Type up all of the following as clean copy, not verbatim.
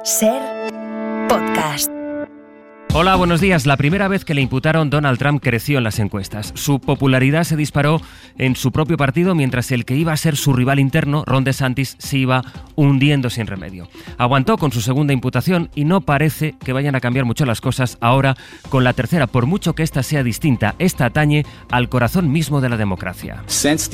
Ser podcast. Hola, buenos días. La primera vez que le imputaron, Donald Trump creció en las encuestas. Su popularidad se disparó en su propio partido, mientras el que iba a ser su rival interno, Ron DeSantis, se iba hundiendo sin remedio. Aguantó con su segunda imputación y no parece que vayan a cambiar mucho las cosas ahora con la tercera, por mucho que esta sea distinta. Esta atañe al corazón mismo de la democracia.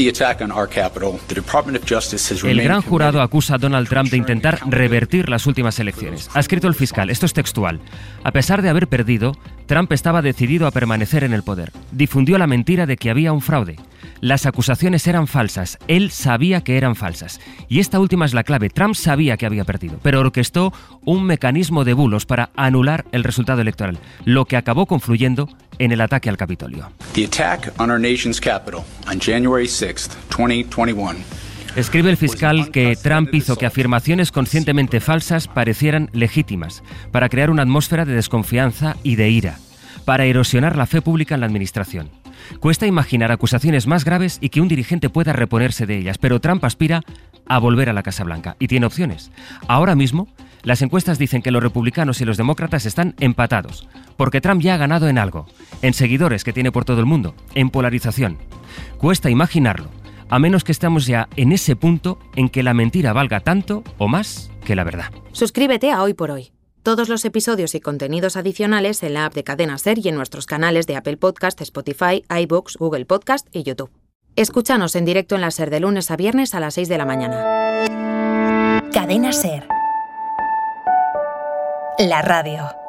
El gran jurado acusa a Donald Trump de intentar revertir las últimas elecciones. Ha escrito el fiscal, esto es textual: a pesar de haber perdido, Trump estaba decidido a permanecer en el poder. Difundió la mentira de que había un fraude. Las acusaciones eran falsas. Él sabía que eran falsas. Y esta última es la clave. Trump sabía que había perdido, pero orquestó un mecanismo de bulos para anular el resultado electoral, lo que acabó confluyendo en el ataque al Capitolio. The attack on our nation's Capitol on January 6th, 2021. Escribe el fiscal que Trump hizo que afirmaciones conscientemente falsas parecieran legítimas, para crear una atmósfera de desconfianza y de ira, para erosionar la fe pública en la administración. Cuesta imaginar acusaciones más graves y que un dirigente pueda reponerse de ellas, pero Trump aspira a volver a la Casa Blanca y tiene opciones. Ahora mismo, las encuestas dicen que los republicanos y los demócratas están empatados, porque Trump ya ha ganado en algo, en seguidores que tiene por todo el mundo, en polarización. Cuesta imaginarlo, a menos que estemos ya en ese punto en que la mentira valga tanto o más que la verdad. Suscríbete a Hoy por Hoy. Todos los episodios y contenidos adicionales en la app de Cadena Ser y en nuestros canales de Apple Podcast, Spotify, iVoox, Google Podcast y YouTube. Escúchanos en directo en la Ser de lunes a viernes a las 6 de la mañana. Cadena Ser. La radio.